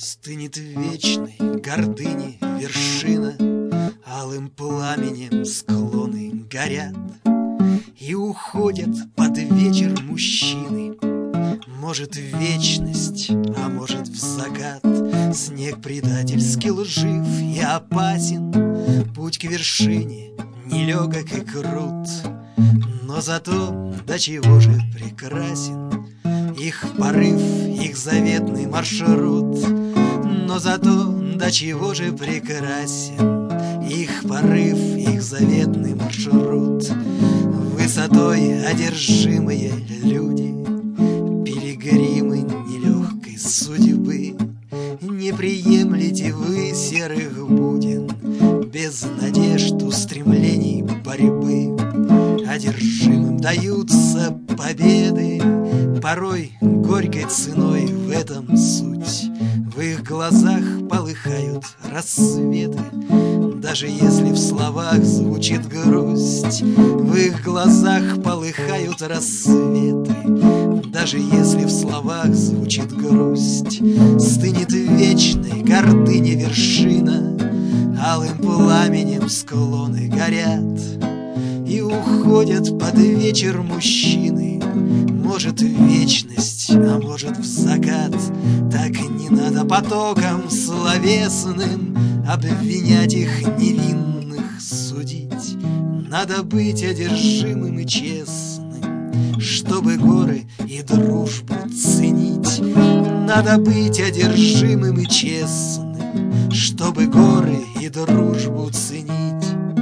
Стынет вечной гордыни вершина, алым пламенем склоны горят, и уходят под вечер мужчины. Может, в вечность, а может, в закат. Снег предательски лжив и опасен, путь к вершине нелегок и крут, но зато до чего же прекрасен их порыв, их заветный маршрут. Но зато до чего же прекрасен их порыв, их заветный маршрут. Высотой одержимые люди, пилигримы нелегкой судьбы. Не приемлете вы серых буден, без надежд, устремлений, борьбы. Одержимым даются победы, порой горькой ценой, в этом суть. В их глазах полыхают рассветы, даже если в словах звучит грусть. В их глазах полыхают рассветы, даже если в словах звучит грусть. Стынет вечной гордыни вершина, алым пламенем склоны горят, и уходят под вечер мужчины. Может, в вечность, а может, в закат. Так не надо потоком словесным обвинять их невинных, судить. Надо быть одержимым и честным, чтобы горы и дружбу ценить. Надо быть одержимым и честным, чтобы горы и дружбу ценить.